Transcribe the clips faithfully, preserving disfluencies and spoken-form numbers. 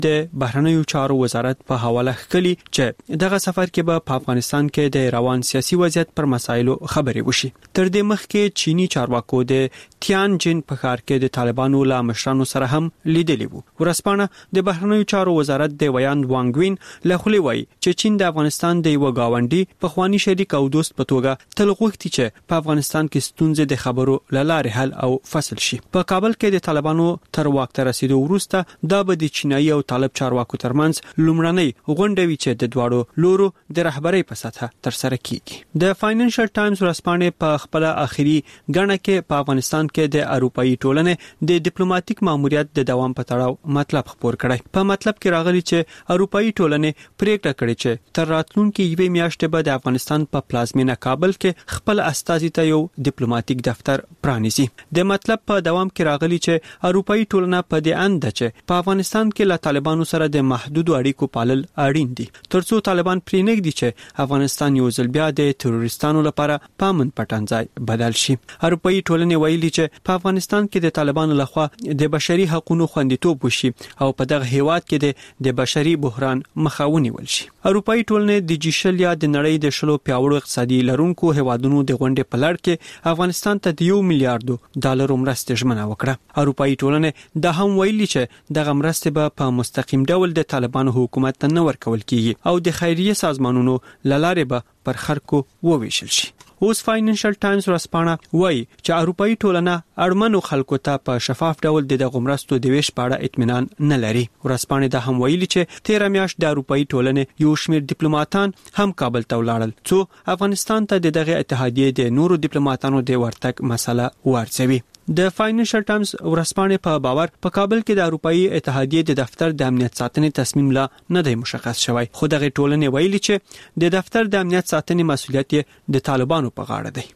د بهرنیو چارو وزارت په حواله کړي چې دغه سفر کې به په افغانستان کې د روان سیاسي وضعیت پر مسایلو خبرې وشي. تر دې مخکې چینی چارواکو د تیانجن په ښار کې د طالبانو لا مشرانو سره هم لیدلی وو. ورسپانه د بهرنیو چارو وزارت د ویان وانګوین له خولې وایي چې چین د افغانستان د یو گاونډي په خواني شریک او دوست په توګه تل غوښتي چې په افغانستان کې ستونزې د خبرو لاره حل او فصل شي. په کابل کې د طالبانو تر واک ته رسیدو وروسته دا به د چینایي او طالب چارواکو ترمنځ لومړنۍ غونډه وي چې د دواړو لورو د رهبرۍ په سطحه تر سره کیږي. د فاینانشل ټایمز ورځپاڼې په خپل اخیری غڼه کې په افغانستان کې د اروپאי ټولنې د ډیپلوماټیک ماموریت د دوام په تړاو مطلب خبر کړی. په مطلب کې راغلی چې اروپאי ټولنې پریکړه کړې چې تر راتلونکي یوې میاشتې به د افغانستان په پلازمینه کابل کې خپل استازي ته یو ډیپلوماټیک دفتر پرانیزي. د مطلب په دوام کې راغلی چې اروپאי ټولنه په دې اند ده چې په افغانستان کې له طالبانو سره د محدود اړیکو پالل اړین دي ترڅو طالبان پرې نږدي چې افغانستان یو ځل بیا د تروریستانو لپاره پامن پټنځای بدل شي. اروپאי ټولنې ویلي چې په افغانستان کې د طالبانو لخوا د بشري حقوقو خوندیتوب وشي او په دغه هیواد کې د بشري بحران مخه ونیول شي. اروپאי ټولنې د جیشل یا د نړۍ د شلو پیاوړو اقتصادي لرونکو هیوادونو د غونډې په لړ کې افغانستان ته د یو میلیارډ ډالر مرستې ژمنه وکړه. اروپאי ټولنې دا هم ویلي چې دغه مرستې به په مستقیم ډول د طالبانو حکومت ته نه ورکول کیږي او د خیریه سازمانونو لاره به پر خلکو وویشل شي. اوس فاینانشل ټایمز ورځپاڼه وایي چې اروپאי ټولنه اړمنو خلکو ته په شفاف ډول د دغه مرستو د ویش په اړه اطمینان نه لري. ورځپاڼه دا هم ویلي چې تیر میاشت د اروپאי ټولنې یو شمېر ډیپلوماټان هم کابل ته ولاړل څو افغانستان ته د دغه اتحادیې د نورو ډیپلوماټانو د ورتګ مسله ورڅوي. د فاینانشل ټایمز ورځپاڼې په باور په کابل کې د اروپאי اتحادیې د دفتر د امنیت ساتنې تصمیم لا نه دی مشخص شوی خو دغه ټولنې ویلي چې د دفتر د امنیت ساتنې مسؤلیت یې د طالبانو په غاړه دی.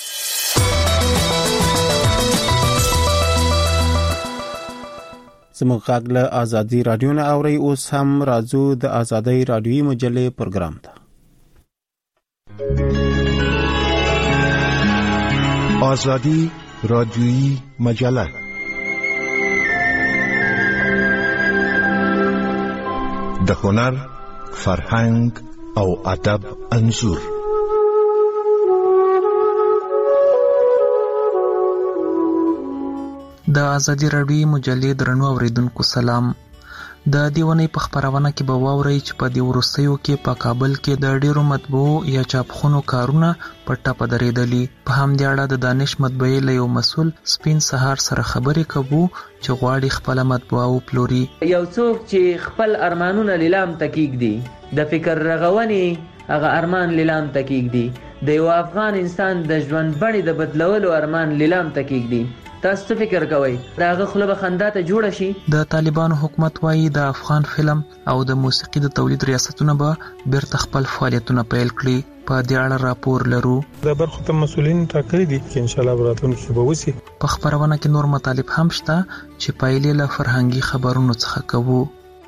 زموږ غږ له آزادي رادیو نه اوري. اوس هم راځو د آزادۍ رادیوي مجلې پروګرام ته. آزادی رادیویی مجله د هنر، فرهنګ او ادب انځور. د آزادي رادیویی مجلې درنو اوریدونکو سلام. د دیونی په خبرونه کې به واورئ چې په دې وروستیو کې په کابل کې د ډیرو مطبوعو یا چاپخونو کارونه په ټاپه درېدلي. په همدې اړه د دانش مطبعې له یو مسؤل سپین سهار سره خبرې کوو چې غواړي خپل مطبوعه وپلوري. یو څوک چې خپل ارمانونه لیلام تکیک دي، د فکر رغونی هغه ارمان لیلام تکیک دي، د یو افغان انسان د ژوند بڼې د بدلولو ارمان لیلام تکیک دي. تاسو فکر کوئ داغه خلبه خندا ته جوړ شي؟ د طالبانو حکومت وایي د افغان فلم او د موسیقي د تولید ریاستونه به بیرته خپل فعالیتونه پیل کړي. په دې اړه راپور لرو. د برخو ته مسؤلین ټاکلي دي چې ان شاء الله براتونکو کې به وسی. په خبرونه کې نور مطالب هم شته چې پایلې له فرهنګي خبرونو څخه کوو.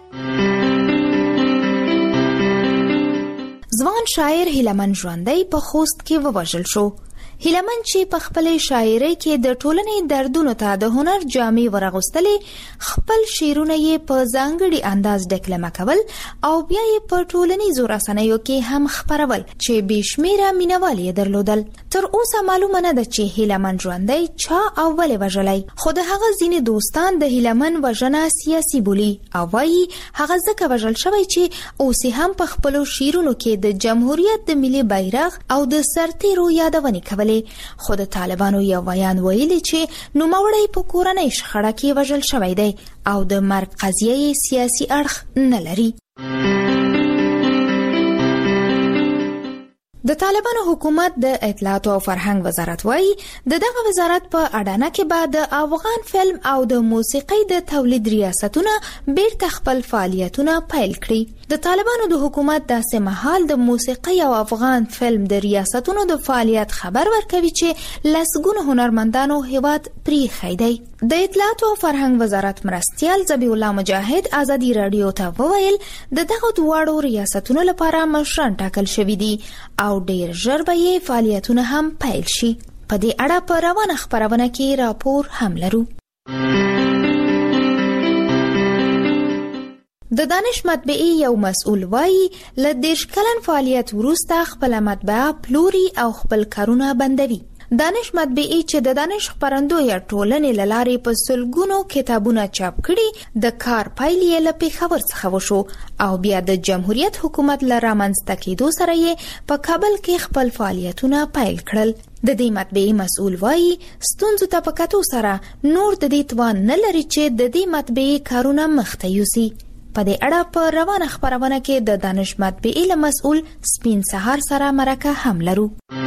ځوان شاعر هیلمن ژوندی په خوست کې ووژل شو. هیلمن چې په خپل شاعرۍ کې د ټولنې دردونو ته د هنر جامې ورغوستلې، خپل شعرونه یې په ځانګړي انداز ډکلمه کول او بیا یې په ټولنیزو رسنیو کې هم خپرول چې بې شمېره مینوال یې درلودل. تر اوسه معلومه نه ده چې هیلمن ژوندی چا او ولې وژلی، خو د هغه ځینې دوستان د هیلمن وژنه سیاسي بولي او وایي هغه ځکه وژل شوی چې اوس هم په خپلو شعرونو کې د جمهوریت د ملي بیرغ او د سرتیرو یادونې کولې. خو د طالبانو یو ویان ویلي چې نوموړی په کورنۍ شخړه کې وژل شوی دی او د مرګ قضیه سیاسي اړخ نه لري. د طالبانو حکومت د اطلاعات او فرهنګ وزارت وایي د دغه وزارت په اډانه کې به د افغان فلم او د موسیقۍ د تولید ریاستونه بیرته خپل فعالیتونه پیل کړي. د طالبانو د حکومت داسې مهال د موسیقۍ او افغان فلم د ریاستونو د فعالیت خبر ورکوي چې لسګونه هنرمندانو هیواد پریښی دی. د اطلاعات او فرهنګ وزارت مرستیال ذبیح الله مجاهد آزادي رادیو ته وویل د دغه دواړو ریاستونو لپاره مشران ټاکل شوي دي او ډیر ژر به یې فعالیتونه هم پیل شي. په دې اړه په روانه خبرونه کې راپور هم لرو. د دانش مطبعې یو مسؤل وایي له دېرش کلن فعالیت وروسته خپله مطبعه پلوري او خپل کارونه بندوي. دانش مطبعې چې د دانش خپرندو یا ټولنې له لارې په سلګونو کتابونه چاپ کړي د کار پایل یې له پېښور څخه وشو او بیا د جمهوریت حکومت له رامنځته کېدو سره یې په کابل کې خپل فعالیتونه پیل کړل. د دې مطبعې مسؤل وایي ستونزو ته په کتو سره نور د دې توان نه لري چې د دې مطبعې کارونه مخته یوسي. په دې اړه په روانه خپرونه کې د دانش مطبعې له مسؤل سپین سهار سره مرکه هم لرو.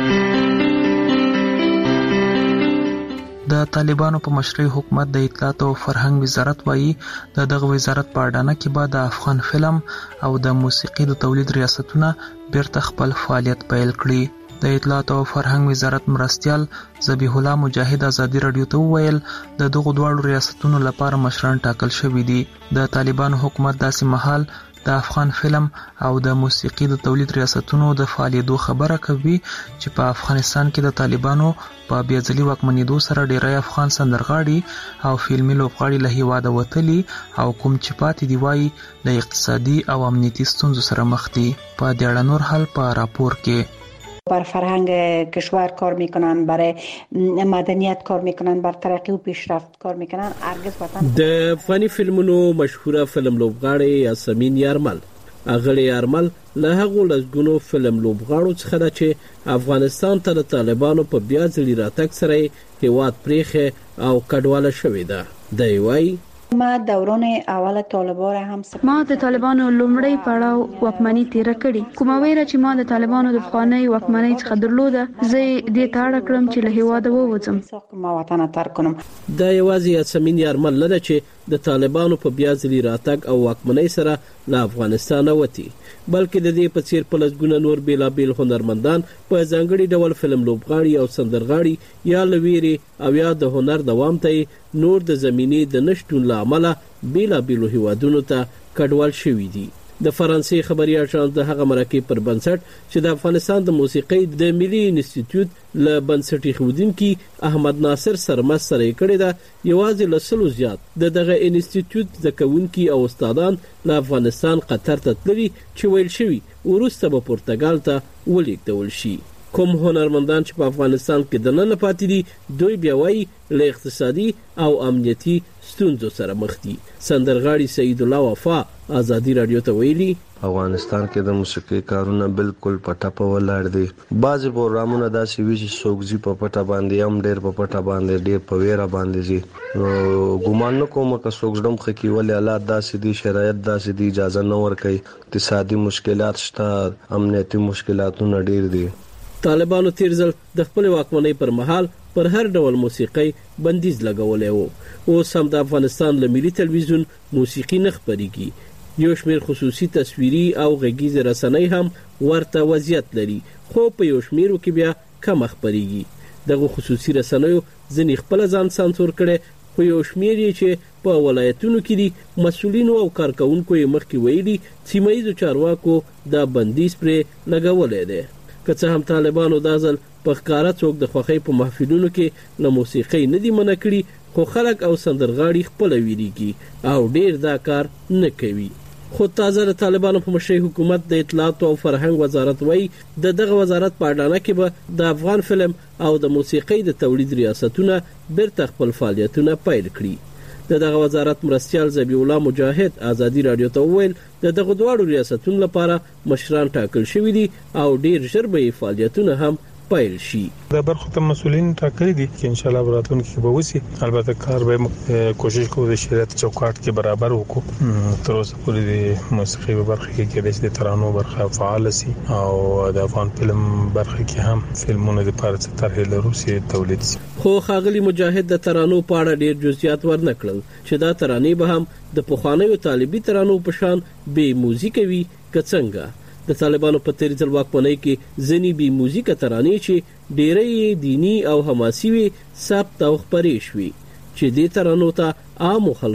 د طالبانو په مشرۍ حکومت د اطلاعات او فرهنګ وزارت وایي د دغه وزارت په اډانه کې به د افغان فلم او د موسیقي د تولید ریاستونه بیرته خپل فعالیت پیل کړي. د اطلاعات او فرهنګ وزارت مرستیال ذبیح الله مجاهد ازادي رادیو ته وویل د دغو دواړو ریاستونو لپاره مشران ټاکل شوي دي. د طالبانو حکومت داسې مهال د افغان فلم او د موسیقي د تولید ریاستونو د فعالیتو خبره کوي چې په افغانستان کې د طالبانو په بیځلي واکمنېدو سره ډیری افغان سندرغاړي او فلمي لوبغاړي له هیواده وتلي او کوم چې پاتې دی وایي د اقتصادي او امنیتي ستونزو سره مخ دي. په دې اړه نور حال په راپور کې بر فرهنگ کشور کار میکنن، برای مدنیت کار میکنن، بر ترقی و پیشرفت کار میکنن. ارگز وطن د افغاني فلمونو مشهوره فلم لوبغاړی یاسمین یارمل اغلی یارمل له هغو لسګونو فلم لوبغاړو څخه ده چې افغانستان ته د طالبانو په بیا ځلي راتګ سره هیواد پریښی او کډواله شوې ده. دی وایي ما دوران اول طالبان را هم سپارم. ما د طالبانو لومړی پړاو واکمنۍ تیر کړي. کومه ویره چې ما د طالبانو د افغاني واکمنۍ څخه درلوده زه دې ته اړ کړم چې له هیواده ووځم. ما وطن ترک کنم. دا یوازې یاسمین یارمل نه ده چې د طالبانو په بیا ځلي راتګ او واکمنۍ سره له افغانستانه وتی، بلکې د دې په څیر په لسګونه نور بیلابیل هنرمندان په ځانګړي ډول فلم لوبغاړي او سندرغاړي یا له ویرې او یا د هنر دوام ته نور د زمینې د نشتون له امله بیلابیلو هیوادونو ته کډوال شوي دي. د فرانسې خبري اژانس د هغه مرکې پر بنسټ چې د افغانستان د موسیقۍ د ملي انسټیټیوټ له بنسټ ایښودونکي احمد ناصر سرمست سره یې کړې ده، یوازې له سلو زیات د دغه انسټیټیوټ زده کوونکي او استادان له افغانستان قطر ته تللي چې ویل شوي وروسته به پرتګال ته ولېږدول شي. کوم هنرمندان چې په افغانستان کې دننه پاتې دي دوی بیا وایي له اقتصادي او امنیتي ستونزو سره مخ دي. سندرغاړي سعید الله وفا ازادي رادیو ته ویلي افغانستان کې د موسیقي کارونه بالکل په ټپه ولاړ دي. بعضې پروګرامونه داسې وي چې څوک ځي په پټه باندې هم ډېر په پټه باندې ډېر په ویره باندې ځي. نو ګمان نه کوم که څوک زړه مخه کي ولې حالات داسې دي، شرایط داسې دي، اجازه نه ورکوي، اقتصادي مشکلات شته، امنیتي مشکلاتونه ډېر دي. طالبانو تیر ځل د خپل واکمنۍ پر مهال پر هر ډول موسیقۍ بندیز لګولی و. اوس هم د افغانستان له ملي تلویزیون موسیقي نه خپریږي. یو شمېر خصوصي تصویري او غږیزې رسنۍ هم ورته وضعیت لري، خو په یو شمېرو کې بیا کمه خپریږي. دغه خصوصي رسنیو ځینې خپله ځان سانسور کړی، خو یو شمېر یې چې په ولایتونو کې دي مسؤلینو او کارکوونکو یې مخکې ویلي سیمه ییزو چارواکو دا بندیز پرې لګولی دی. که څه هم طالبانو دا ځل په ښکاره څوک د خوښۍ په محفلونو کې له موسیقۍ نه دي منع کړي، خو خلک او سندرغاړي خپله ویریږي او ډېر دا کار نه کوي. خو تازه د طالبانو په مشرۍ حکومت د اطلاعاتو او فرهنګ وزارت وایي د دغه وزارت په اډانه کې به د افغان فلم او د موسیقۍ د تولید ریاستونه بیرته خپل فعالیتونه پیل کړي. د دغه وزارت مرستیال ذبیح الله مجاهد ازادي رادیو ته وویل د دغه دواړو ریاستونو لپاره مشران ټاکل شوي دي او ډیر ژر به یې فعالیتونه هم پیل شي. د برخو ته مسؤلین ټاکلي دي چې ان شاء الله براتونکو کې به وسی. البته کار به کوشش کوو د شریعت چوکاټ کې برابر وکړو. تر اوسه پورې د موسیقي په برخه کې کې د ترانو برخه فعال سي او د افغان فلم برخه کې هم فلمونه د پاره طرح لرو سي تولید سي. خو خاغلی مجاهد د ترانو په اړه ډیر جزئیات ورنکړل چې دا ترانې به هم د پخوانیو طالبي ترانو په شان بې موزیک وي که څنګه. د طالبانو په تیر ځل واکمنۍ کې ځینې بې موزیکه ترانې چې ډیری دینی او حماسي وي ثبت او خپرې شوې چې دې ترانو ته عامو خلکو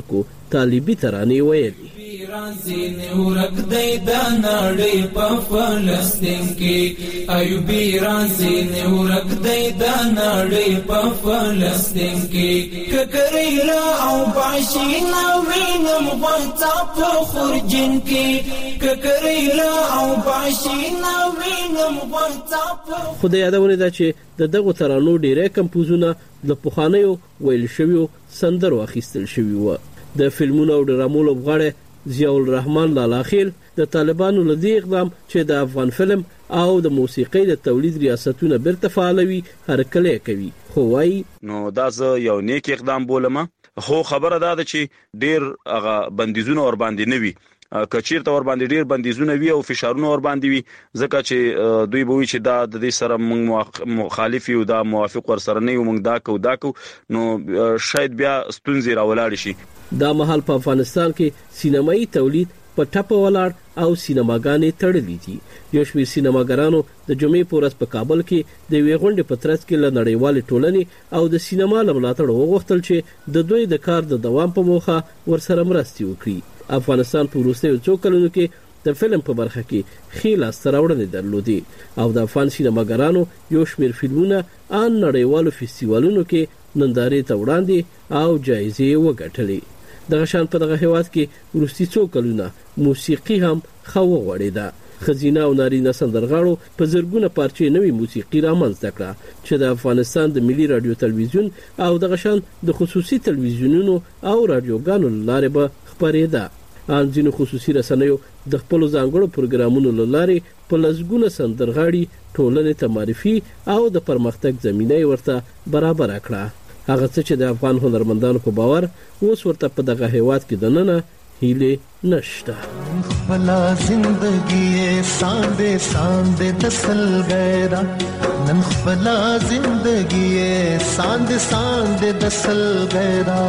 طالبي ترانې ویلي. رازین ورک دی د نړۍ په فلسطین کې ایوبي رازین ورک دی د نړۍ په فلسطین کې ککریلا او باشینا وینم غوتا په خورجین کې ککریلا او باشینا وینم غوتا په. خو د یادونه ده چې د دغو ترانو ډیری کمپوزونه د پخوانیو ویل شویو سندرو اخیستل شوي وو. د فلمونو او ډرامو لوبغاړی ضیاء الرحمن لالاخیل د طالبانو له دې اقدام چې د افغان فلم او د موسیقۍ د تولید ریاستونه بیرته فعالوي هرکلی کوي، خو وایي نو دا زه یو نیک اقدام بولم. خو خبره دا ده چې ډیر هغه بندیزونه ور باندې نه وي، کچیر ته ور باندې ډیر بندیزونه وي او فشارونه ور باندې وي، ځکه چې دوی به وي چې دا د دې سره موږ مخالف یو، دا موافق ور سره نه یو، موږ دا کو دا کو نو شاید بیا ستونزې راولاړ شي. دا مهال په افغانستان کې سینمایي تولید په ټپه ولاړ او سینماګانې تړلې دي. یو شمېر سینماګرانو د جمعې په ورځ په کابل کې د یوې غونډې په ترڅ کې له نړیوالې ټولنې او د سینما له ملاتړ وغوښتل چې د دوی د کار د دوام په موخه ورسره مرستې وکړي. افغانستان په وروستیو څو کلونو کې د فلم په برخه کې ښې لاسته راوړنې درلودې او د افغان سینماګرانو یو شمېر فلمونه ان نړیوالو فستیوالونو کې نندارې ته وړاندې او جایزې وګټلې. دغه شان په دغه هیواد کې وروستي څو کلونه موسیقي هم ښه وغوړېده. ښځینه او نارینه سندرغاړو په زرګونه پارچې نوې موسیقي رامنځته کړه چې د افغانستان د ملي رادیو تلویزیون او دغه شان د خصوصي تلویزیونونو او رادیوګانو له لارې به خپرېده. ان ځینو خصوصي رسنیو د خپلو ځانګړو پروګرامونو له لارې په لسګونه سندرغاړي ټولنې ته معرفي او د پرمختګ زمینه ورته برابره کړه. هغه څه چې د افغان هنرمندانو په باور اوس ورته په دغه هیواد کې دننه هیله نشته. خپل زندگی ساندې ساندې دسل غیرا نن خپل زندگی ساندې ساندې دسل غیرا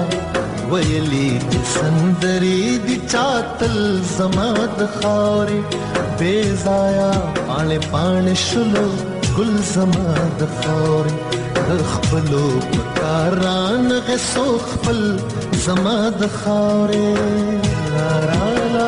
ویلې سندري دي چاتل زماد خارې بے ضایع پاڼې پاڼې شلو ګل زماد خارې خپلو پکاران غسو خپل زما د خاورې را را را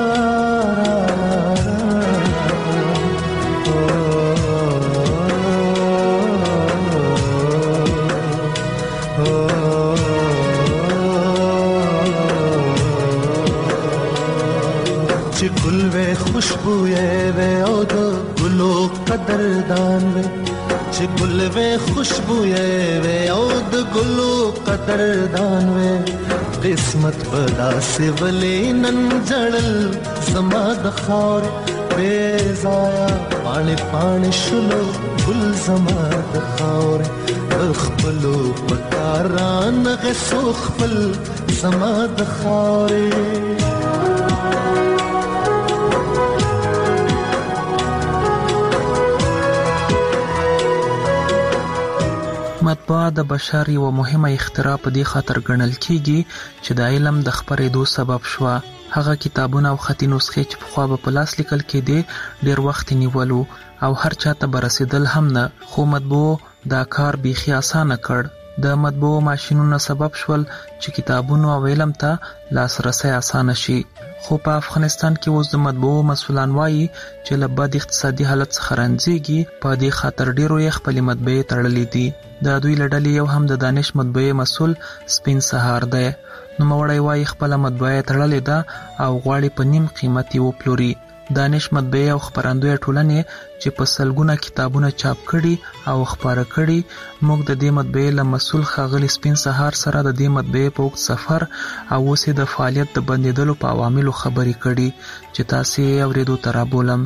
چې ګل وې خوشبو یې او د ګلو قدردان وې چې ګل وې خوشبو یې او د ګلو قدردان وې قسمت پدا سی ولې نن جړل زما د خاور بے ضایع پاڼې پاڼې شلو ګل زما د خاور خپلو پکاران غسو خپل زما د خاورې. مطبوعه د بشر یو مهمه اختراع په دې خاطر ګڼل کیږي چې د علم د خپرېدو سبب شوه. هغه کتابونه او خطي نسخې چې پخوا به په لاس لیکل کېدې ډېر وخت نیولو او هر چاته به رسېدل هم نه، خو مطبوعو دا کار بیخي اسانه کړ. د مطبوعو ماشینونه سبب شول چې کتابونو او علم ته لاسرسی اسانه شي. خو په افغانستان کې اوس د مطبوعو مسؤلان وایي چې له بد اقتصادي حالت څخه رنځېږي په دې خاطر ډېرو یې خپلې مطبعې تړلې دي. د دوی له ډلې یو هم د دانش مطبعې مسؤل سپین سهار دی. نوموړی وایي خپله مطبعه یې تړلې ده او غواړي په نیم قیمت یې وپلوري. دانش مطبعې او خپرندویه ټولنې چې په سلګونه کتابونه چاپ کړي او خپاره کړي، موږ د دې مطبعې له مسؤل ښاغلي سپین سهار سره د دې مطبعې په اوږد سفر او اوس یې د فعالیت د بندېدلو په عواملو خبرې کړي چې تاسې یې اورېدو ته رابولم.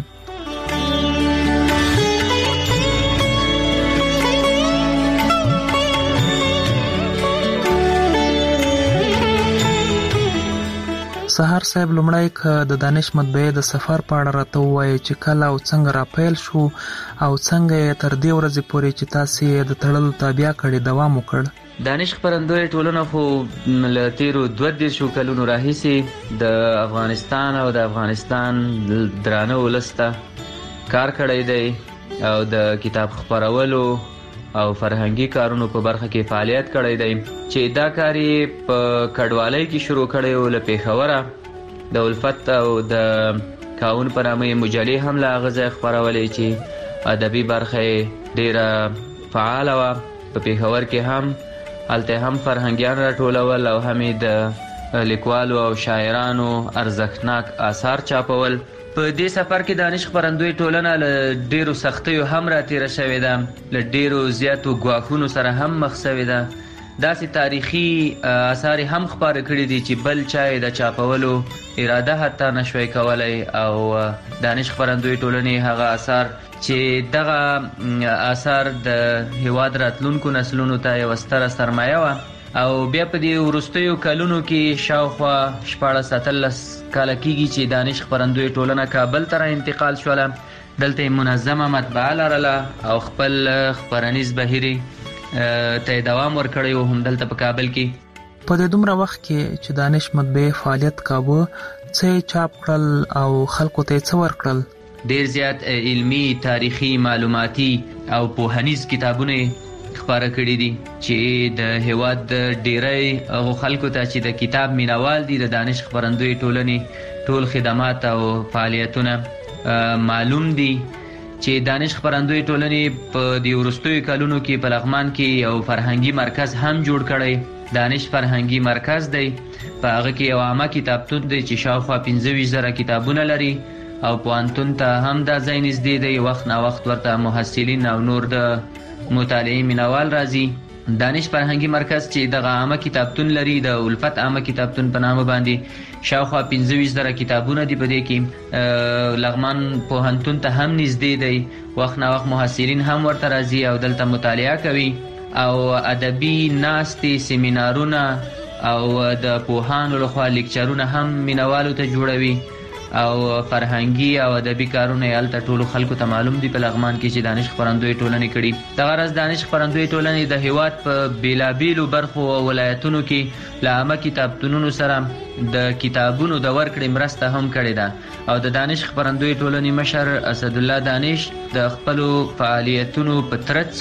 سهار صاحب لومړی که د دانش مطبعې د سفر په اړه راته ووایي چې کله او څنګه راپیل شو او څنګه یې تر دې ورځې پورې چې تاسې یې د تړلو تابع کړې دوام وکړ. دانش خپرندویه ټولنه خو له تیرو دوه دېرشو کلونو راهیسې د افغانستان او د افغانستان درانه ولس ته کار کړی دی او د کتاب خپرولو او فرهنګي کارونو په برخه کې فعالیت کړی دی چې دا کار یې په کډوالۍ کې شروع کړی و له پېښوره د الفت او د کاون په نامه مجلې هم له هغه ځای خپرولې چې ادبي برخه یې ډېره فعاله وه. په پېښور کې هم هلته هم فرهنګیان راټولول او هم یې د لیکوالو او شاعرانو ارزښتناک آثار چاپول. په دې سفر کې دانش خپرندوی ټولنه له ډېرو سختیو هم راتېره شوې ده، له ډېرو زیاتو ګواښونو سره هم مخ شوې ده. داسې تاریخي آثار هم خپاره کړي دي چې بل چا یې د چاپولو اراده حتی نشوی کولی، او دانش خپرندوی ټولنې هغه آثار چې دغه آثار د هیواد راتلونکو نسلونو ته یوه ستره سرمایه وه. او بیا په دې وروستیو کلونو کې شاوخوا شپاړس اتلس کاله کېږي چې دانش خپرندوی ټولنه کابل ته را انتقال شوله. دلته یې منظمه مطبعه لرله او خپل خپرنیز بهیر ته یې دوام ورکړی و هم دلته په کابل کې. په دې دومره وخت کې چې دانش مطبعې فعالیت کاوه، څه یې چاپ کړل او خلکو ته یې څه ورکړل؟ ډېر زیات علمي، تاریخي، معلوماتي او پوهنیز کتابونه خپاره کړي دي چې د هیواد د ډېری هغو خلکو ته چې د کتاب مینوال دي د دانش خپرندوی ټولنې ټول خدمات او فعالیتونه معلوم دي. چې دانش خپرندوی ټولنې په دې وروستیو کلونو کې په لغمان کې یو فرهنګي مرکز هم جوړ کړی، دانش فرهنګي مرکز دی. په هغه کې یو عامه کتابتون دی چې شاوخوا پنځه ویشت زره کتابونه لري او پوهنتون ته هم دا ځای نږدې دی. وخت نا وخت ورته محصلین او نور د مطالعې مینوال راځي. دانش فرهنګي مرکز چې دغه عامه کتابتون لري، د الفت عامه کتابتون په نامه باندې شاوخوا پنځه ویشت زره کتابونه دي. په دې کې لغمان پوهنتون ته هم نږدې دی. وخت نا وخت محصلین هم ورته راځي او دلته مطالعه کوي او ادبي ناستې، سیمینارونه او د پوهانو لخوا لیکچرونه هم مینوالو ته جوړوي او فرهنګي او ادبي کارونه یې هلته ټولو خلکو ته معلوم دي په لغمان کې چې دانش خپرندوی ټولنې کړي. دغه راز دانش خپرندوی ټولنې د هیواد په بېلابېلو برخو او ولایتونو کې له عامه کتابتونونو سره د کتابونو د ورکړې مرسته هم کړې ده. او د دانش خپرندوی ټولنې مشر اسدالله دانش د خپلو فعالیتونو په ترڅ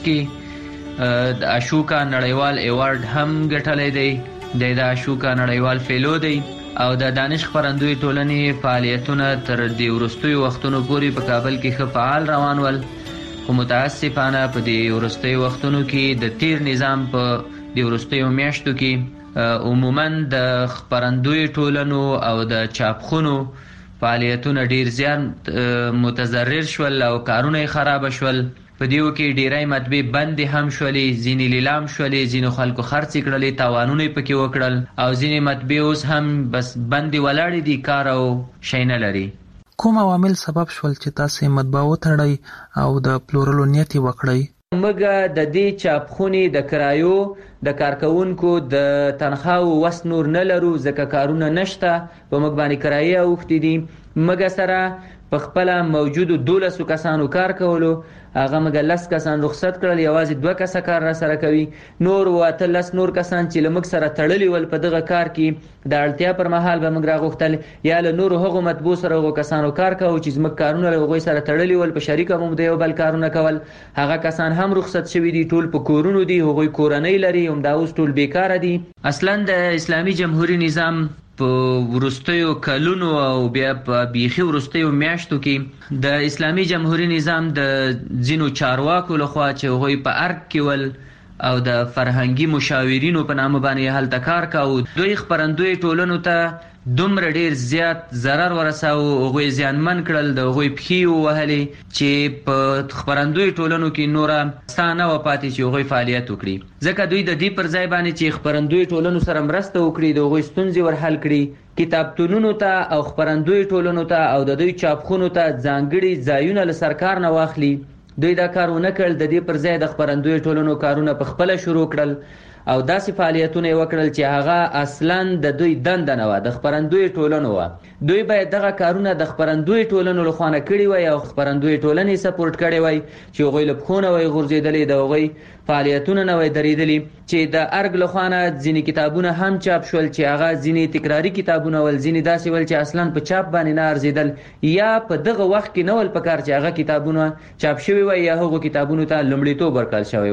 کې د اشوکا نړیوال ایوارډ هم ګټلی دی. د اشوکا نړیوال فیلو دی او د دانش خپرندوی ټولنې فعالیتونه تر دې وروستیو وختونو پورې په کابل کې ښه فعال روان ول. خو متاسفانه په دې وروستیو وختونو کې د تیر نظام په دې وروستیو میاشتو کې عموما د خپرندوی ټولنو او د چاپخونو فعالیتونه ډیر زیات متضرر شول او کارونه یې خراب شول. په دیو کې ډیری مطبعې بندې هم شولې، ځینې لیلام شولې، ځینو خلکو خرڅې کړلې، تاوانونه یې پکې وکړل او ځینې مطبعې اوس هم بس بندې ولاړې دي، کار او شی نه لري. کوم عوامل سبب شول چې تاسې مطبعه وتړئ او د پلورلو نیت یې وکړئ؟ موږ د دې چاپخونې د کرایو د کارکوونکو د تنخواو وس نور نه لرو، ځکه کارونه نشته، په موږ باندې کرایې اوښتې دي. موږ سره په خپله موجودو دولسو کسانو کار کولو، هغه موږ لس کسان رخصت کړل، یوازې دوه کسه کار را سره کوي. نور و اتلس نور کسان چې له موږ سره تړلي ول په دغه کار کې د اړتیا پر مهال به موږ راغوښتل یا له نورو هغو مطبوع سره هغو کسانو کار کوو چې زموږ کارونه له هغوی سره تړلي ول، په شریکه مو د یو بل کارونه کول. هغه کسان هم رخصت شوي دي، ټول په کورونو دي، هغوی کورنۍ لري، همدا اوس ټول بیکاره دي. اصلا د اسلامي جمهوري نظام په وروستیو کلونو او بیا په بیخي وروستیو میاشتو کې د اسلامي جمهوري نظام د ځینو چارواکو لخوا چې هغوی په ارګ کې ول او د فرهنګي مشاورینو په نامه باندې هلته کار کاوه، دوی خپرندوی ټولنو ته دومره ډیر زیات ضرر ورساوه، هغوی زیانمن کړل، د هغوی پښې ووهلې چې په خپرندوی ټولنو کې نوره سا نه وه پاتې چې هغوی فعالیت وکړي. ځکه دوی د دې پر ځای باندې چې خپرندوی ټولنو سره مرسته وکړي، د هغوی ستونزې ور حل کړي، کتابتونونو ته او خپرندوی ټولنو ته او د دوی چاپخونو ته ځانګړي ځایونه له سرکار نه واخلي، دوی دا کار ونه کړل. د دې پر ځای د خپرندوی ټولنو کارونه په خپله شروع کړل او داسې فعالیتونه یې وکړل چې هغه اصلا د دوی دنده نه وه، د خپرندوی ټولنو وه. دوی باید دغه کارونه د خپرندوی ټولنو له خوا نه کړي وای او خپرندوی ټولنې سپورټ کړی وای چې هغوی له پښو نه وای غورځېدلي، د هغوی فعالیتونه نه وای درېدلي. چې د ارګ له خوا نه ځینې کتابونه هم چاپ شول چې هغه ځینې تکراري کتابونه ول، ځینې داسې ول چې اصلا په چاپ باندې نه ارزېدل، یا په دغه وخت کې نه ول پکار چې هغه کتابونه چاپ شوي وای یا هغو کتابونو ته لومړیتوب ورکړل شوی وای.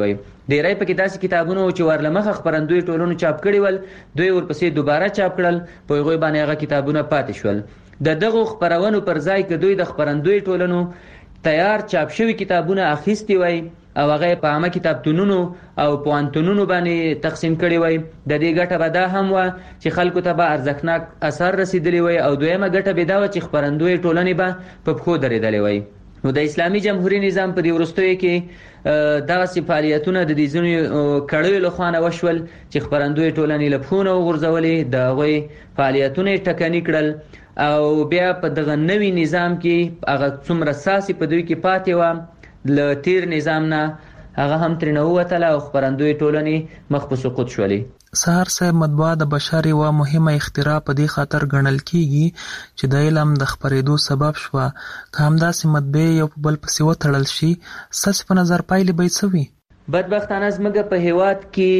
ډیری پکې داسې کتابونه چې ورلمخه خبرندوی ټولنو چاپ کړي ول دوی ورپسې دوباره چاپ کړل په هغه باندې هغه کتابونه پاتې شول د دغه خبرونو پر ځای کې دوی د خبرندوی ټولنو تیار چاپ شوی کتابونه اخیستي وای او هغه په عامه کتابتونونو او پوهنتونونو باندې تقسیم کړي وای د دې ګټه به دا هم و چې خلکو ته به ارزښتناک اثر رسیدلی وای او دویمه ګټه به دا و چې خبرندوی ټولنې به په پښو درېدلې وای نو د اسلامي جمهوریت نظام په دې وروستیو کې دغه سي فعالیتونه د دې ځینو کړیو له خوانه وشول چې خبرندوی ټولنې له پښو نه وغورځولې د غوي فعالیتونه ټکني کړل او بیا په دغه نوي نظام کې هغه څومره ساسي په دوی کې پاتې و ل تیر نظام نه هغه هم ترنه وته او خبرندوی ټولنې مخ په سقوط شولې سهار صاحب مطبوعه د بشر یوه مهمه اختراع په دې خاطر ګڼل کیږي چې د علم د خپرېدو سبب شوه که همداسې مطبعې یو په بل پسې وتړل شي ستاسې په نظر پایلې به یې څه وي بدبختانه زموږ په هیواد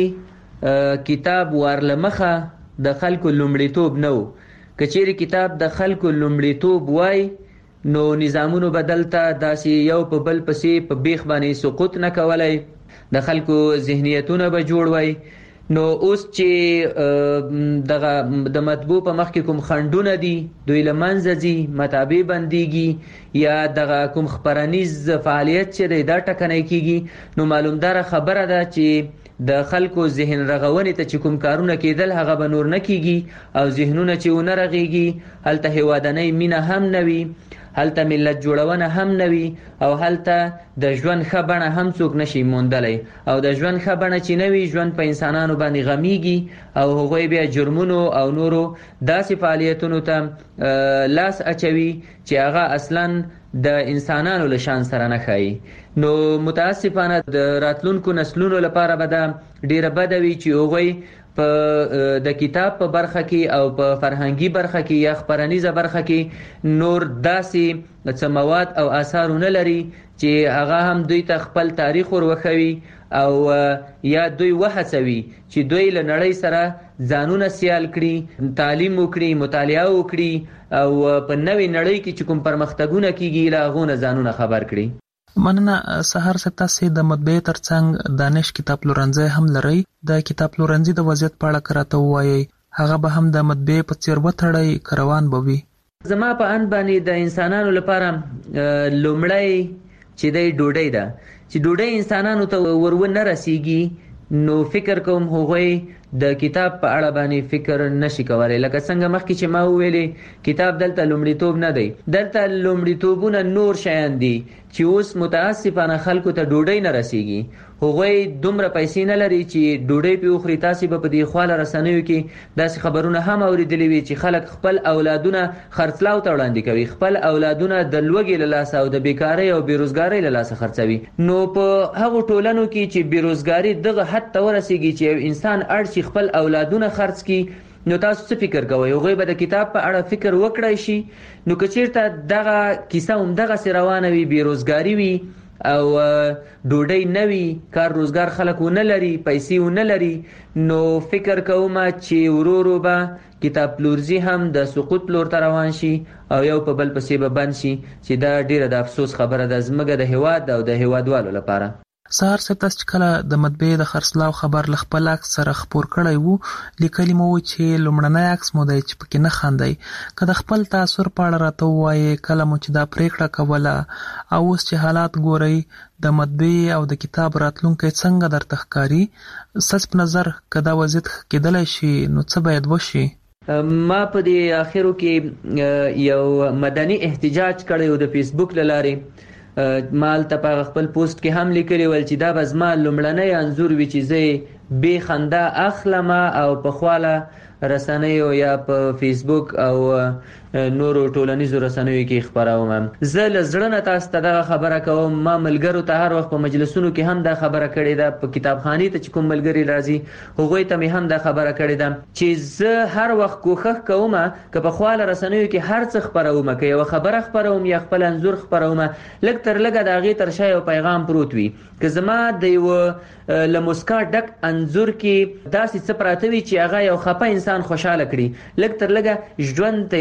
کې کتاب ورلمخه د خلکو لومړیتوب نه و که چیرې کتاب د خلکو لومړیتوب وای نو نظامونو بدلته داسې یو په بل پسې په بیخ باندې سقوط نه کولای د خلکو ذهنیتونه به جوړ وای نو اوس چې دغه د مطبوع په مخ کې کوم خندونه دي دوی لمنځه ځي مطابع بنديږي یا دغه کوم خبرنیز فعالیت چې دا ټکنۍ کیږي نو معلومدار خبره ده چې د خلکو ذهن رغونې ته چې کوم کارونه کېدل هغه به نور نه کیږي او ذهنونه چې ونه رغيږي هلته هیوادنۍ مینه هم نوي هلته ملت جوړونه هم نوي او هلته د ژوند ښه بڼه هم څوک نشي موندلی او د ژوند ښه بڼه چې نوي ژوند په انسانانو باندې غمیږي او هغوی بیا جرمونو او نورو داسې فعالیتونو ته لاس اچوي چې هغه اصلا د انسانانو له شان سره نه ښایي نو متاسفانه د راتلونکو نسلونو لپاره به دا ډیره بده وي چې هغوی په د کتاب په برخه کې او په فرهنګي برخه کې یا خبرنیزه برخه کې نور داسې څه مواد او آثارونه لري چې هغه هم دوی ته خپل تاریخ وروښوي او یا دوی وهڅوي چې دوی له نړۍ سره ځانونه سیال کړي تعلیم وکړي مطالعه وکړي او په نوې نړۍ کې چې کوم پرمختګونه کیږي له هغو نه ځانونه خبر کړي مننه سهار صاحب تاسې د مطبعې ترڅنګ دانش کتاب پلورنځی هم لرئ د کتاب پلورنځي د وضعیت په اړه که راته ووایئ هغه به هم د مطبعې په څیر وتړئ که روان به وي زما په اند باندې د انسانانو لپاره لومړی چې دی ډوډۍ ده چې ډوډۍ انسانانو ته ورونه رسیږي نو فکر کوم هغوی د کتاب په اړه باندې فکر نشي کولای لکه څنګه مخکې چې ما ویلې کتاب دلته لومړیتوب نه دی دلته لومړیتوبونه نور شیان دي چې اوس متاسفانه خلکو ته ډوډۍ نه رسیږي هغوی دومره پیسې نه لري چې ډوډۍ پې وخوري تاسې به په دې خواله رسنیو کې داسې خبرونه هم اورېدلي وي چې خلک خپل اولادونه خرڅلاو ته وړاندې کوي خپل اولادونه د لوږې له لاسه او د بیکارۍ او بېروزګارۍ له لاسه خرڅوي نو په هغو ټولنو کې چې بېروزګاري دغه حد ته ورسیږي چې یو انسان اړ شي خپل اولادونه خرڅ کړي نو تاسو څه فکر کوئ هغوی به د کتاب په اړه فکر وکړای شي نو که چیرته دغه کیسه همدغسې روانه وي بېروزګاري وي او ډوډۍ نه وي کار روزګار خلک ونه لري پیسې ونه لري نو فکر کوم چې ورو ورو به کتاب پلورځي هم د سقوط لور ته روان شي او یو په بل پسې به بند شي چې دا ډیره د افسوس خبره ده زموږ د هیواد او د هیوادوالو لپاره سهار صاحب تاسو چې کله د مطبعې د خرڅلاو خبر له خپل عکس سره خپور کړی وو لیکلي مو چې لومړنی عکس مو دی چې پکې نه خاندئ که د خپل تاثر په اړه راته ووایئ کله مو چې دا پریکړه کوله او اوس چې حالات ګورئ د مطبعې او د کتاب راتلونکی څنګه درته ښکاري ستاسو په نظر که دا وضعیت ښه کېدلی شي نو څه باید وشي ما په دې اخرو کې یو مدني احتجاج کړی و د فیسبوک له لارې مال ته په خپل پوسټ کې هم لیکلی ول چې دا به زما لومړنی انځور وي چې زه بې خندا اخلم او په خواله رسنیو یا په فیسبوک او نورو ټولنیزو رسنیو کې خبروم زه له زړه نه تاسو ته دغه خبره کوم ما ملګرو ته هر وخت په مجلسونو کې هم دا خبره کړې ده په کتابخانې ته چې کوم ملګري راځي هغوی ته مې هم دا خبره کړې ده چې زه هر وخت کوښښ کوم که په خواله رسنیو کې هر څه خبروم که یوه خبره خپروم یا خپل انځور خپروم لږ تر لږه د هغې تر شا یو پیغام پروت وي که زما د یوه له مسکا ډک انځور کې داسې څه پراته وي چې هغه یو خفه انسان خوشحاله کړي لږ تر لږه ژوند ته یې زړه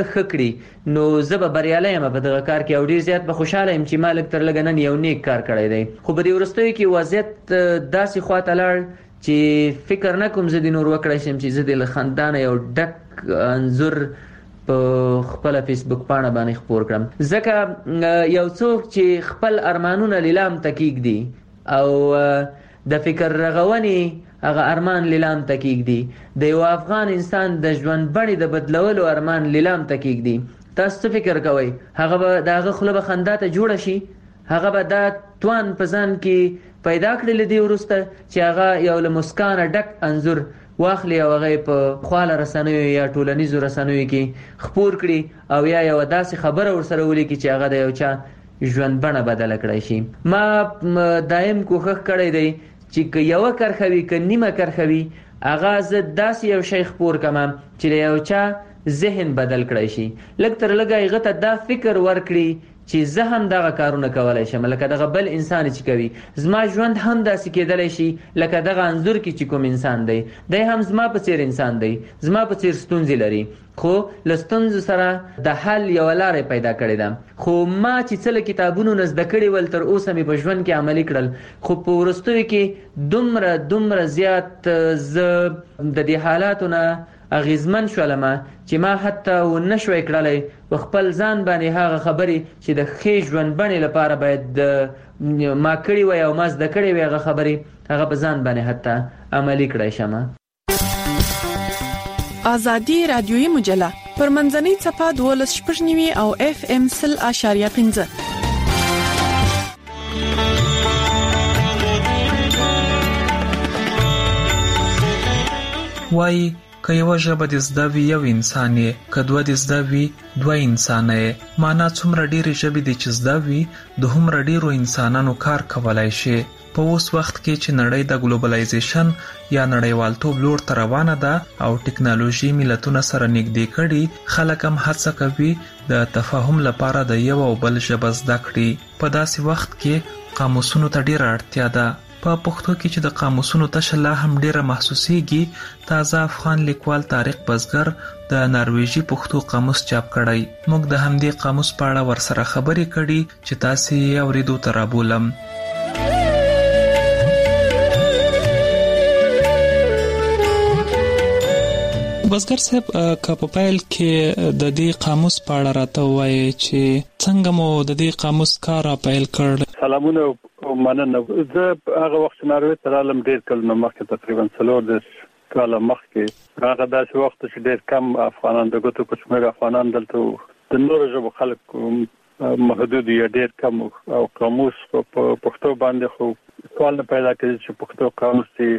خکړي نو زب بریالي یم په دغه کار کې او ډیر زیات به خوشاله یم چې مالک تر لګ نن یو نیک کار کړی دی. خو په دې ورستوي کې وضعیت داسې خواته لاړ چې فکر نه کوم زه د نور وکړای شم چې زه د خاندان یو ډک انزور په خپل فیسبوک پاڼه باندې خپور کړم، ځکه یو څوک چې خپل ارمانونه لیلام تکیک دي او د فکر رغونی هغه ارمان لیلام تکیک دي، د یو افغان انسان د ژوند بڼې د بدلولو ارمان لیلام تکیک دي. تاسو فکر کوئ هغه به دغه خلبه خندا ته جوړ شي؟ هغه به دا توان پزان کې پیدا کړل دی ورسته چې هغه یو له مسکانه ډک انزور واخلي او هغه په خواله رسنیو یا ټولنیزو رسنیو کې خپور کړي او یا یو داسې خبره ورسره ولیکي چې هغه د یو چا ژوند بڼه بدله کړی شي. ما دایم کوښښ کړی دی چې یو کرخوي ک نیمه کرخوي هغه زه داسې یو شی خپور کما چې یو چا ذهن بدل کړی شي، لکه تر لګا هغه ته دا فکر ورکړي چې زه هم دغه کارونه کولای شم لکه دغه بل انسان چې کوي، زما ژوند هم داسې کېدلی شي لکه دغه انزور کې چې کوم انسان دی، دی هم زما په څیر انسان دی، زما په څیر ستونزې لري، خو له ستونزو سره د حل یو لارې پیدا کړې ده. خو ما چې څه له کتابونو نه زده کړي ول تر اوسه مې په ژوند کې عملي کړل، خو په وروستیو کې دومره دومره زیات زه د دې حالاتو نه اغیزمن شولم چې ما حتی و نشوي کړلای و خپل ځان باندې هغه خبرې چې د ښې ژوند بڼې لپاره باید ما کړی وای او ما زده کړی وای هغه خبرې هغه په ځان باندې حتی عملي کړای شم. آزادي رادیوي مجله پر منځنۍ صفحه دولس شپږ نیوي او اف ام سل اشاریه پنځه. وای که یو ژبه د زده وي یو انسان یې، که دوه د زده وي دوه انسانه یې. معنا څومره ډېرې ژبې دي چې زده وي د هومره ډېرو انسانانو کار کولای شي. په اوس وخت کې چې نړۍ د ګلوبلایزیشن یا نړیوالتوب لور ته روانه ده او ټکنالوژي ملتونه سره نږدې کړي، خلک هم هڅه کوي د تفاهم لپاره د یو او بل ژبه زده کړي. په داسې وخت کې قاموسونو ته ډېره اړتیا ده. په پښتو کې چې د قاموسونو تشه لا هم ډیره محسوسيږي، تازه افغان لیکوال طارق بزګر د نارویجی پښتو قاموس چاپ کړی. موږ د همدې قاموس په اړه ورسره خبرې کړي چې تاسو یې اوریدو ته رابولم. بزګر صاحب که په پیل کې د دې قاموس په اړه راته وایي چې څنګه مو د دې قاموس کار را پیل کړ؟ سلامونه او مننه. زه هغه وخت ناروې تر عالم ډیر کله مخکې تقریبا څلور د کاله مخکې هغه داسې وخت چې ډیر کم افغانان د ګوتو په شمېر افغانان دلته د نورو ژبو خلک محدود یا ډیر کم او قاموس په پښتو باندې خو سوال نه پیدا کېږي چې پښتو قاموس دی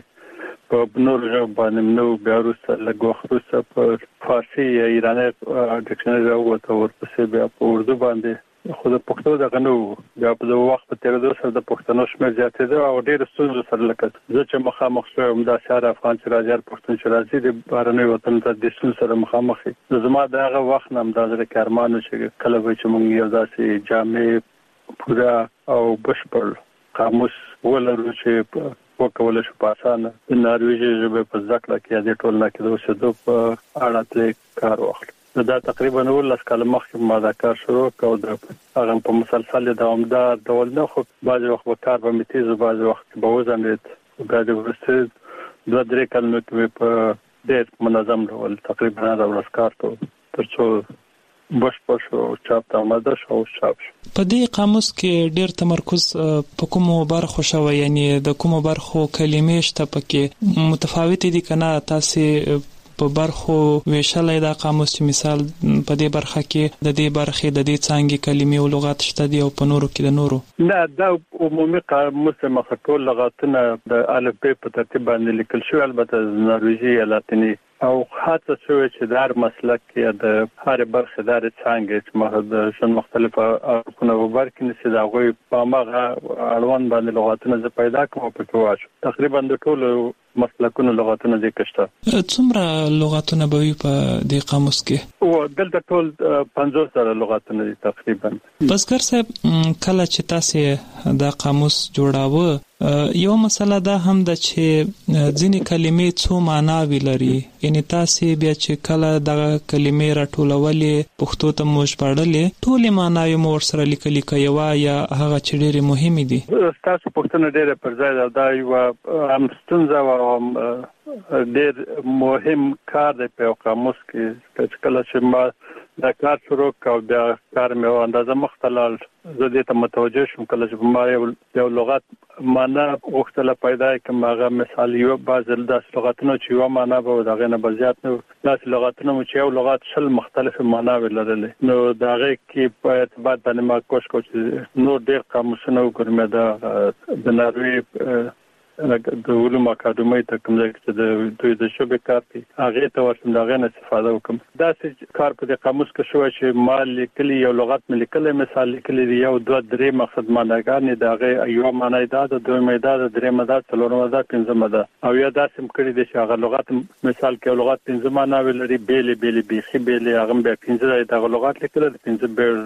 په نورو ژبو باندې نو بیا وروسته لږ وخت وروسته په فارسي یا ایراني ډکشنري راووته، ورپسې بیا په اردو باندې، خو د پښتو دغه نو بیا په وخت په تیریدو سره د پښتنو شمېر زیاتېده او ډېر ستونزو سره لکه زه چې مخامخ شوم دا شهر افغان چې راځي پښتون چې راځي د بهرني وطن ته د ستونزو سره مخامخ دي. زما دغه وخت نم دا زړه کې ارمان چې کله به چې موږ یو داسې جامع پورا او بشپړ قاموس ولرو چې وکول شو په اسانه د نارویجي ژبې په ذکر کې د ټولنه کې د اوسېدو په اړه تل کار واخلو. دا تقریبا ولس کاله مخکې ما دا کار شروع کړ د هغه په مسلسل دوامدار ډول نه، خو بعض وخت به کار به میتیز او بعض وخت به وزندید. بعد ورسته دوه درې کلمې کې په ډېر منظم ډول تقریبا دا ورس کار کوم ترڅو بشپړ شو چاپ ته آماده شو چاپ شو. په دې قاموس کې ډېر تمرکز په کومو برخو شوی، یعنی د کومو برخو کلمې شته پکې متفاوت دي کنه؟ تاسو په برخو ویشلای دا قاموس چې مثال په دې برخه کې د دې برخې د دې څانګې کلمې او لغات شته دي او په نورو کې د نورو؟ نه، دا عمومي قاموس مخکول لغاتونه د الف ب په ترتیب باندې لیکل شوی، البته نارویجي یا لاتینی او هڅه شوې چې د هر مسلک کې د هر برخې د هر څانګې چې مخ د شن مختلفه اړخونه وبرکې نشي دا غوي په ماغه اړوند باندې لغاتونه ز پیدا کوم په کې واش. تقریبا د ټولو مسلکونو لغاتونه دي کشته. څومره لغاتونه به وي په دې قاموس کې؟ او دلته ټول پنځوس زره لغاتونه دي تقریبا. بزګر صاحب کله چې تاسو دا قاموس جوړاوه یو مسله دا هم د چې ځینې کلمې څو معناوي لري، یعنی تاسو بیا چې کله دغه کلمې راټولولې پښتو ته مو ژباړلې ټولې معناوي مو ورسره لیکلي کيوا یا هغه چې ډېرې مهمې دي؟ تاسو پښتنه ډېره پر ځای ده، دا یو هم ستونزه او ډېر مهم کار دی په قاموس کې. چې کله چې ما دا کار شروع کاو بیا کار مې اندازه مختلال زه دې ته متوجه شوم کله چې ما یو یو لغت معنا وختله پیدا کوم هغه مثال یو بعض د لغاتونو چې یو معنا به دغه نه بزیات نو داس لغاتونو چې یو لغت شل مختلف معنا ولرلې نو دغه کې په اعتبار باندې ما کوشش کوم نو ډېر قاموسونه وګورم دا د ناروی د علوم اکاډمۍ ته کوم ځای چې د دوی د شوبې کار کوي هغه ته ورسم دغه نه استفاده وکم. دا چې کار په قاموس کې شو چې ما لیکلي یو لغت مې لیکلي مثال لیکلي یو دوه درې مقصد معناګانې دغه یو معنی دا د دوه مې دا د درې مې دا څلورم دا پنځم دا او یا دا سم کړی د هغه لغت مثال کې لغت پنځم معنی ولري بیل بیل بیخي بیل هغه به پنځه دغه لغت لیکل د پنځه بیل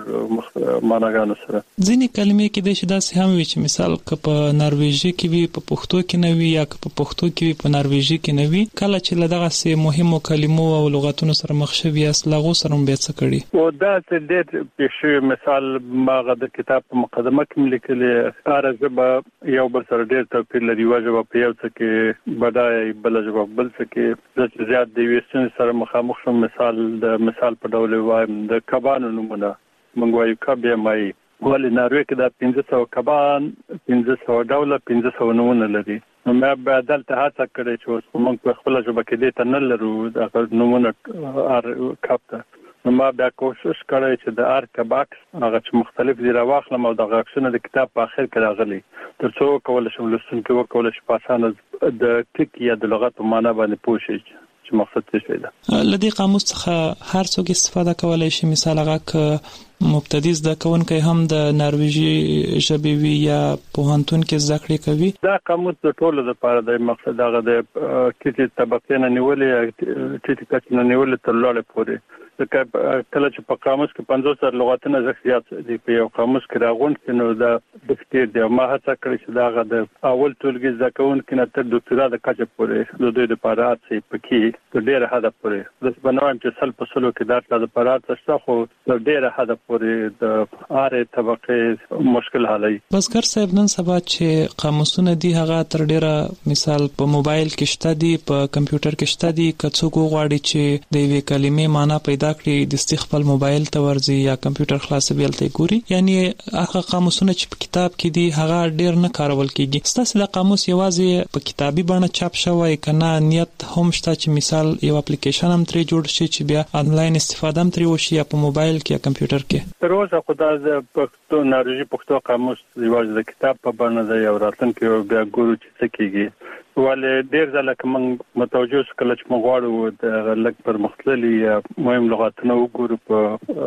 معناګانو سره. ځینې کلمې کې د شدا سه هم وي چې مثال ک په نارویژي کې وي په پښتو کې نه وي یا په پښتو کې په نارویژي کې نه وي کله چې لدغه سه مهمو کلمو او لغاتونو سره مخ شوي اصلاغو سره هم به څه کړي. او دا چې ډېر پېښې مثال ماغه د کتاب په مقدمه کې لیکلي ارزبه یو بل سره ډېر توپیر لري واجب په یو څه کې بدای بل جواب بل څه کې د زیات دی وستن سره مخامخ شوم. مثال د مثال په ډول وایم د کبانو نمونه منګ وایو کبه مای ولې ناروی کې دا پنځه سوه کبان پنځه سوه ډوله پنځه سوه نمونه لري. نو مې به دلته هڅه کړې چې اوس موږ په خپل ژبه کې دې ته نه لرو دا نمونه ار کاپته. نو ما بیا کوشش کړی چې د ار کباکس هغه چې مختلف دي راواخلم او د غاښونو د کتاب په اخر کې راغلي ترڅو کول شم لوستونکي وکول شي په اسانه د ټکی یا د لغت په معنا باندې پوه شي چې مقصد څه دی. لدی قاموس څخه هر څوک استفاده کولای شي مثال هغه ک مبتدی زده کوونکی هم د نارویژي ژبې وي یا پوهنتون کې زده کړې کوي. دا قاموس د ټولو لپاره د مقصد هغه د کیټي طبقې نه نیولې ټیټي کچ نه نیولې تر لوړې پورې ځکه کله چې په قاموس کې پنځوس زره لغاتونه زیات دي په یو قاموس کې راغونډ کینو دا د ډېر دی. ما هڅه کړې چې دا هغه د اول ټولګي زده کوونکي نه تر ډاکټرا د کچ پورې د دوی لپاره هڅه پکې د ډېر هدف پورې د بنوایم چې سل په سلو کې دا د لپاره څه خو د ډېر هدف پورې د اره طبقه مشکل حالي. بزګر صاحب نن سبا چې قاموسونه دي هغه تر ډیره مثال په موبایل کې شته دي په کمپیوټر کې شته دي کڅو غواړي چې د وی کلمې معنی پیدا کړي د استخبال موبایل ته ورځي یا کمپیوټر خلاص بیل ته ګوري یعنی هغه قاموسونه چې په کتاب کې دي هغه ډیر نه کارول کیږي. ستاسو د قاموس یوازې په کتابي بڼه چاپ شوی کنه نیت هم شته چې مثال یو اپلیکیشن هم ترې جوړ شي چې بیا انلاین استفاده هم ترې وشي یا په موبایل کې یا کمپیوټر کې؟ تر اوسه خو دا د پښتو نارویژي پښتو قاموس یوازې د کتاب په بڼه دی او راتلونکي بیا ګورو چې څه کیږي. ولې ډېر ځله کوم متوجه کله چې موږ غواړو د لږ پر مختلفي مهم لغاتونه وګورو په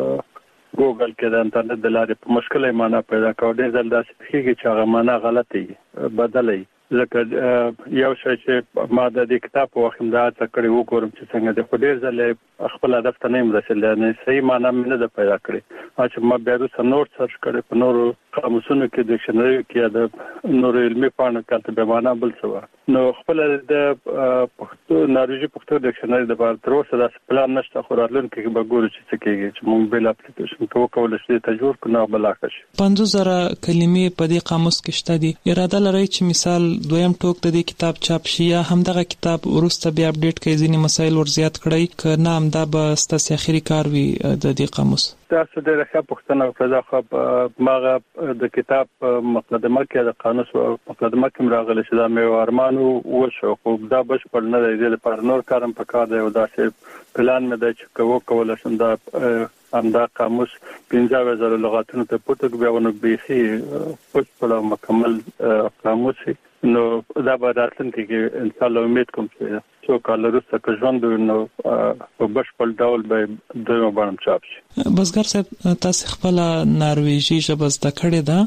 ګوګل کې د انټرنیټ د لارې په مشکله معنا پیدا کوو ډېر ځله داسې کېږي چې هغه معنا غلطي بدلوي. ځکه یو شی چې ما د دې کتاب په وخت دا څه کړی وګورم چې څنګه د خو ډېر ځله خپل هدف ته نه رسیدل نه صحیح معنا مې نه پیدا کړی. چې ما بیا وروسته نور سرچ کړی په نورو قاموسونو کې ډکشنري کې د نورو علمي پاڼو کې د معنا بل څه نو خپل د پښتو نارویژي پښتو ډکشنري د بار تر اوسه د پلان نشته خو راتلونکي کې به ګورو چې څه کېږي چې موږ بل اپلیکیشن کوو کول شي ته جوړ کړو بلاک شي. پنځوس زره کلمې په دې قاموس کې شته دي. اراده لري چې مثال دویم ټوک د دې کتاب چاپ شي یا همدغه کتاب ورسته بیا اپډیټ کړي ځینې مسایل ور زیات کړي که نه همدا به ستاسو اخري کار وي د دې قاموس؟ تاسو ډېر ښه پوښتنه وکړه. خو ماغه د کتاب مقدمه کې د قانون مقدمه کې راغلی چې دا مې ارمانو وشو خو دا بشپړ نه دی لپاره نور کارم پکار دی او دا چې پلان مې دی چې کوو کول شم دا همدا قاموس پنځه زره لغاتونو ته پټ بیا ونه بيخي بشپړ مکمل قاموس نو دا به راتلونکي کې ان شاء الله امید کوم چې څو کال وروسته که ژوند نو په بشپړ ډول به دویمه باندې چاپ شي. بزګر صاحب تاسو خپل نارویژي ژبه زده کړې ده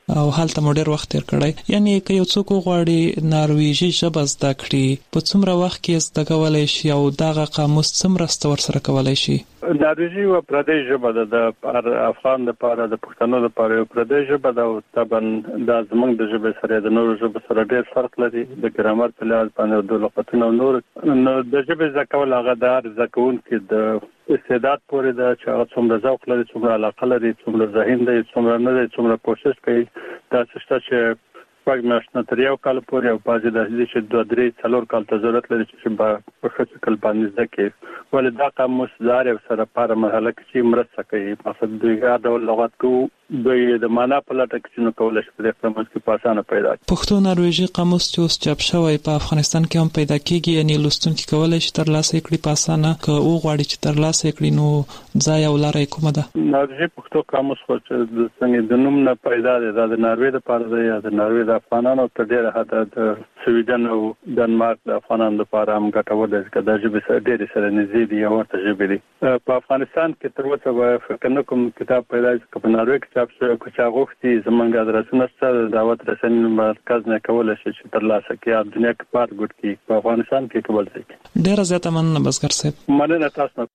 او هلته مو ډېر وخت تیر کړی. یعنی که یو څوک غواړي نارویژي ژبه زده کړي په څومره وخت کې زده کولای شي او دغه قاموس څومره ستور سره کولای شي؟ نارویژي و پردۍ ژبه ده د افغان لپاره د پښتنو لپاره یو پردۍ ژبه ده او طبعا د زمونږ د ژبې سره د نورو ژبو سره ډېر فرق لري د ګرامر په لحاظ باندې د لغتونو او نور نو د ژبې زده کول هغه د هر زده کوونکي د استعداد پورې ده چې هغه څومره ذوق لري، څومره علاقه لري، څومره ذهین دی، څومره نه دی، څومره کوشش کوي. دا څه چې پاک ماشنه تر یو کال پورې او بعضې داسې چې دوه درې څلور کال ته ضرورت لري چې په ښه شکل باندې زده کړي. ولې دا قاموس د هر یو سره په هره مرحله کې چې مرسته کوي. مقصد دوی هر ډول لغت کوو دوی د معنا په لټه کې چې نو کولی شي په دې قاموس کې په اسانه پیدا کړي. پښتو نارویژي قاموس چې اوس چاپ شوی په افغانستان کې هم پیدا کېږي، یعنی لوستونکي کولی شي ترلاسه یې کړي په اسانه. که وغواړي چې ترلاسه یې کړي نو ځای او لاره یې کومه ده؟ نارویژي پښتو قاموس خو چې څنګه د نوم نه پیدا دی، دا د ناروې دپاره دی یا د ناروې د افغانانو تر ډېره حده د سویډن او ډنمارک د افغانانو لپاره هم ګټور دی ځکه دا ژبې سره ډېرې سره نږدې دي یا ورته ژبې دي. په افغانستان کې تر اوسه به فکر نه کوم کتاب پیدا شي که په ناروې کې چاپ شوی که چا غوښتي زموږ ادرسونه شته د دعوت رسنۍ مرکز نه کولی شي چې ترلاسه کړي او دنیا کې پار ګوټ کړي په افغانستان کې که بل ځای کې. ډېره زیاته مننه بزګر صاحب. مننه تاسو نه.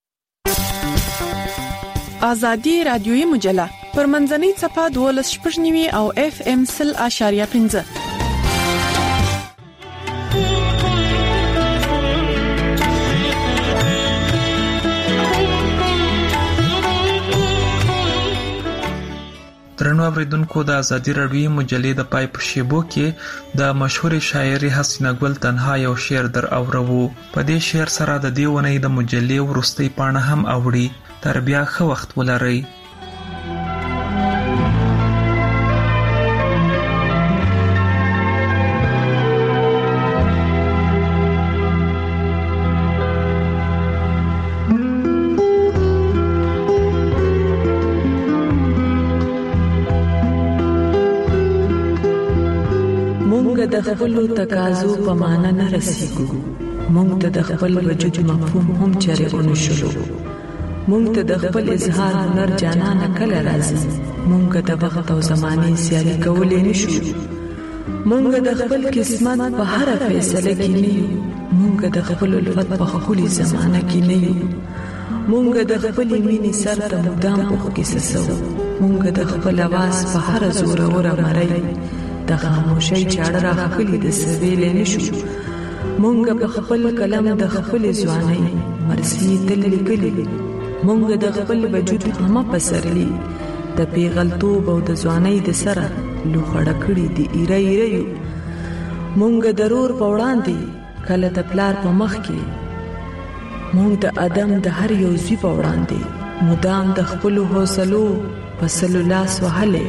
آزادي رادیوي مجله پر منځنۍ څپه دولس شپږ نیوي او اف ام سل اشاریه پنځه. درنو اوریدونکو د آزادي رادیوي مجلې د پای په شیبو کې د مشهور شاعري حسینه ګل تنها یو شعر در اورو. په دې شعر سره د دې ونې د مجلې وروستۍ پاڼه هم اوړي. تر بیا ښه وخت ولرئ. مونږ د خپل تقاضو په معنا نه رسیږو. مونږ ته د خپل وجود مفهوم هم چره ونشلو. مونږ ته د خپل اظهار هنر جانانه کله راځي. مونږ د وخت او زمانه سیالي کولای نشو. مونږ د خپل قسمت په هر فیصله کې نه یو. مونږ د خپل الفت په خولي زمانه کې نه یو. مونږ د خپل مینې سر ته مدام په قصصو. مونږ د خپل आवाज په هر زور اور مړی د خاموشۍ چاړه راخلي د سویل نشو. مونږ په خپل کلم د خپل ځواني مرسي تل لیکلي. مونږ د خپل وجود هم پسرلی د پیغلتوب او د ځوانۍ د سره لوخړه کړې دي ایره ایره یو. مونږ ضرور په وړاندې کله د پلار په مخ کې. مونږ د ادم د هر یو زی په وړاندې مدام د خپل حوصلو په سلو لاس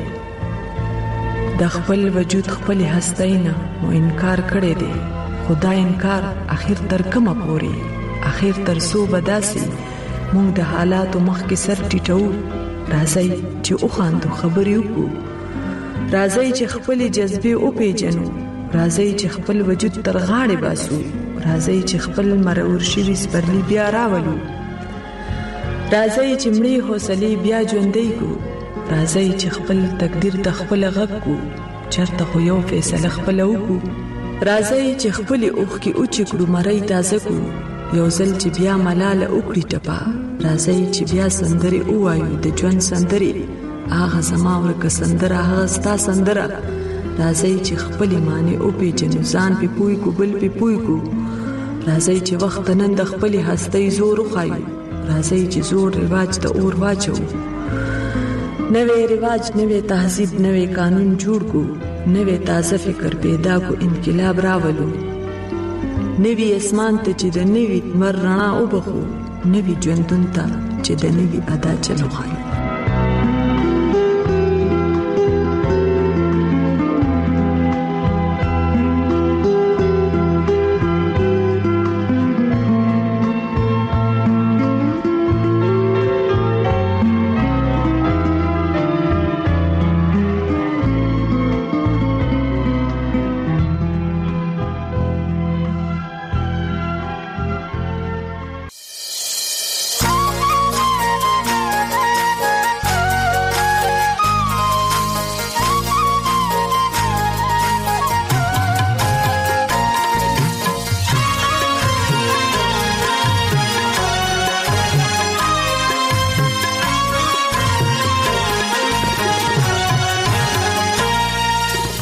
وهلې. د خپل وجود خپل هستینا مو انکار کړی دی. خدا انکار اخر تر کومه پورې اخر تر سو بداسي. مونږ د حالاتو مخ کې سر ټیټو. راځي چې او خاندو خبرې وکړو. راځي چې خپل جذبه او پیژنو. راځي چې خپل وجود تر غاړې باسو. راځي چې خپل مرور شوي سپرلی بیا راولو. راځي چې مړی حوصله بیا ژوندۍ کو. راځي چې خپل تقدیر ته خپل غږ کو. چرته خو یو فیصله خپل وکړو. راځي چې خپل اوخ کې اوچ کړو مړی تازه کو. یو ځل چې بیا ملاله وکړي ټپا. راځي چې بیا سندري وایو د ژوند سندري. هغه زما ورکه سندره هغه ستا سندره. راځي چې خپل معنی او پیژنو ځان په پوي کو بل په پوي کو. راځي چې وخت نن د خپل هستۍ زور وخایو. راځي چې زور رواج ته اور واچو. نوې رواج نوې تهذیب نوې قانون جوړ کو. نوې تازه فکر پیدا کو. انقلاب راولو. نوی اسمان ته چې د نوی مر رڼا وبخو. نوی ژوندون ته چې د نوی ادا چلو خایو.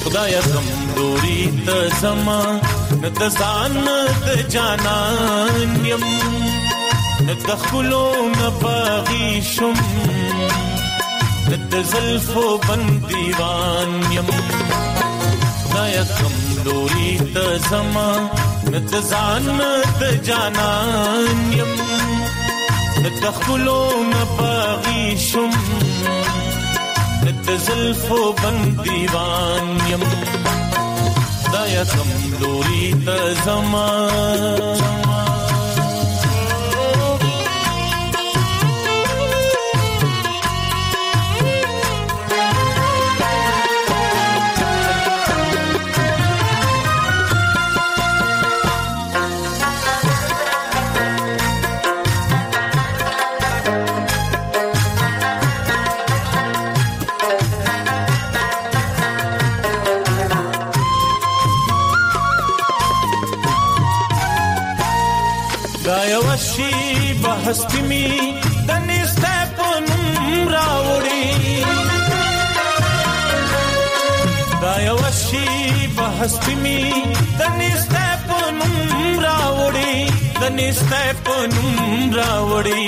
خدای کمزوري ته زما د ځان د جانان يم د خلو نه باغي شم د زلفو بنديوان يم خدای کمزوري ته زما د ځان د جانان يم د خلو نه باغي شم د زلفو بنديوان يم خدای کمزوري ته زما हस्ती में तनिस्ते पनुम रावड़ी दायवशी बहस्ती में तनिस्ते पनुम रावड़ी तनिस्ते पनुम रावड़ी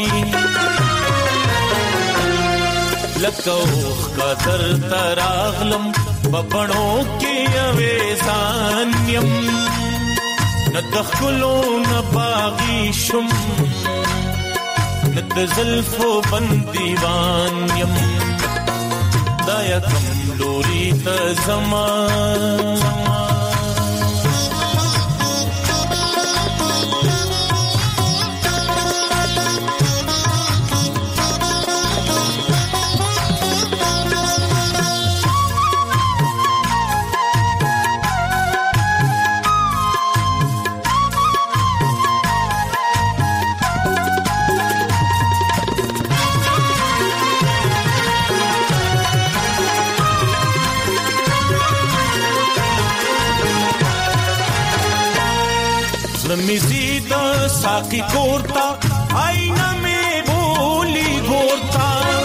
लकोख का दर तरागलम बपड़ों के अवेसान्यम न दखलो न बागी शुम د زلفو بنديوان يم دایا کمزوري ته زما मिजीद साकी कोरता आईना में बोली गोरता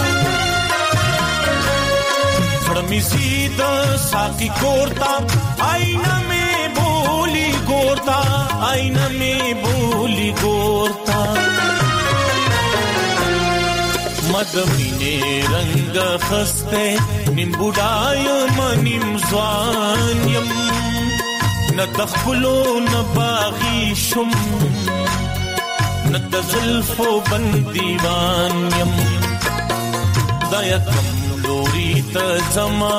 मिजीद साकी कोरता आईना में बोली गोरता आईना में बोली गोरता मदमीने रंग खस्ते निम्बुडाय मनिम ज़वान्यम न दखलो न बागी शुम न दzulfo बंदीवान यम दया कमजोरी त जमा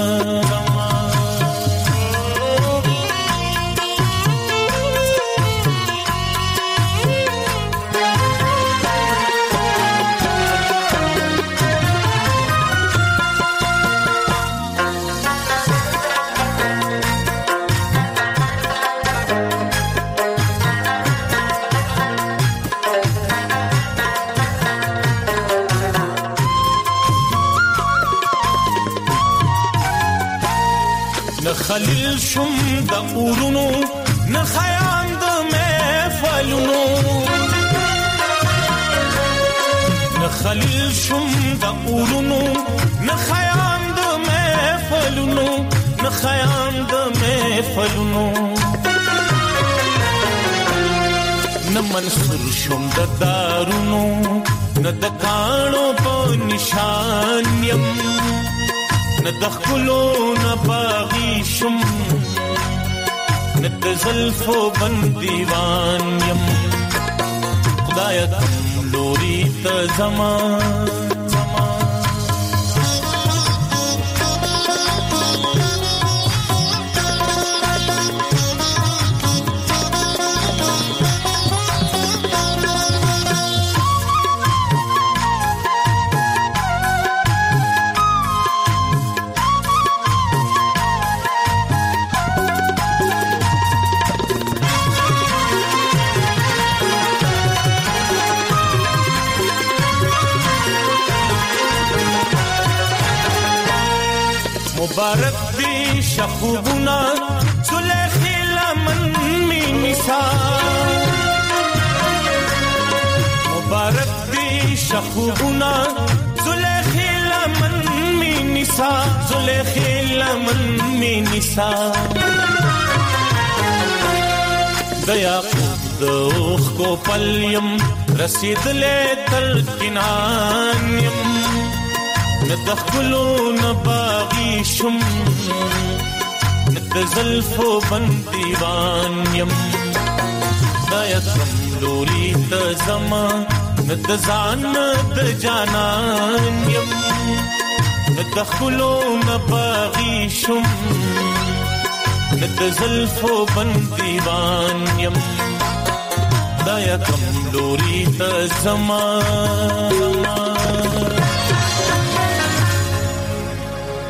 خلیل شم د اورونو نه خیام د محفلونو نه خلیل شم د اورونو نه خیام د محفلونو نه خیام د محفلونو نه منصور شم د دارونو نه د کانو په نشان یم न दखलो न बागी शुम न दzulfo बंदीवान यम खुदाया कमजोरी त जमा मुबारक दी शखुबुना सुलेखी लमन में निसा मुबारक दी शखुबुना सुलेखी लमन में نسا زلیخی لمن می نسا دیا خود اوخ کو پلیم رسید لے تر کنانیم ندخلو نباغی شم ند زلفو بندیوانیم دیا کملوری تزما ند زان ند جانانیم ندخلو نباغی شم ند زلفو بندیوانیم دایا کم لوری تزما